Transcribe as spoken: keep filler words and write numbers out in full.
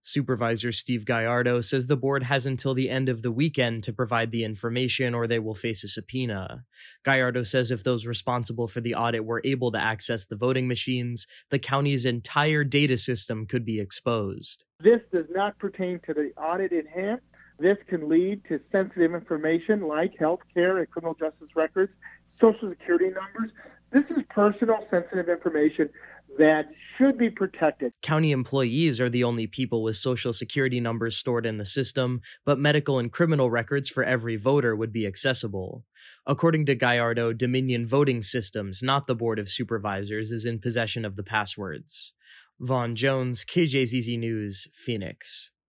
Supervisor Steve Gallardo says the board has until the end of the weekend to provide the information or they will face a subpoena. Gallardo says if those responsible for the audit were able to access the voting machines, the county's entire data system could be exposed. This does not pertain to the audit in hand. This can lead to sensitive information like health care and criminal justice records, social security numbers. This is personal, sensitive information that should be protected. County employees are the only people with social security numbers stored in the system, but medical and criminal records for every voter would be accessible. According to Gallardo, Dominion Voting Systems, not the Board of Supervisors, is in possession of the passwords. Vaughn Jones, K J Z Z News, Phoenix.